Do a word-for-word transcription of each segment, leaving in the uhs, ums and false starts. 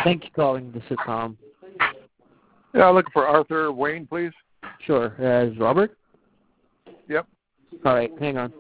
Thank you for calling. This is Tom. Yeah, I'm looking for Arthur Wayne, please. Sure. Uh, is Robert? Yep. All right. Hang on.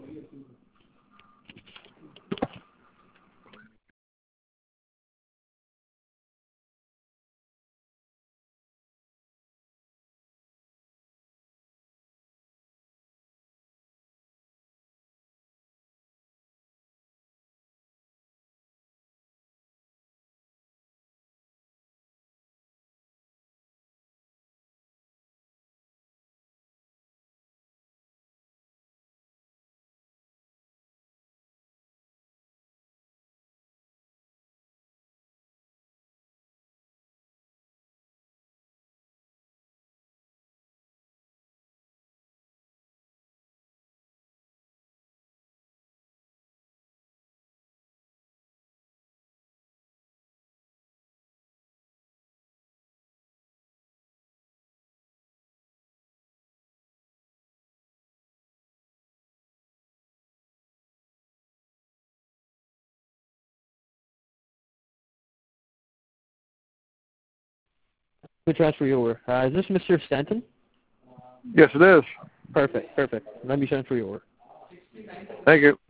We transfer you over. Uh, is this Mister Stanton? Yes, it is. Perfect. Perfect. Let me transfer you over. Thank you.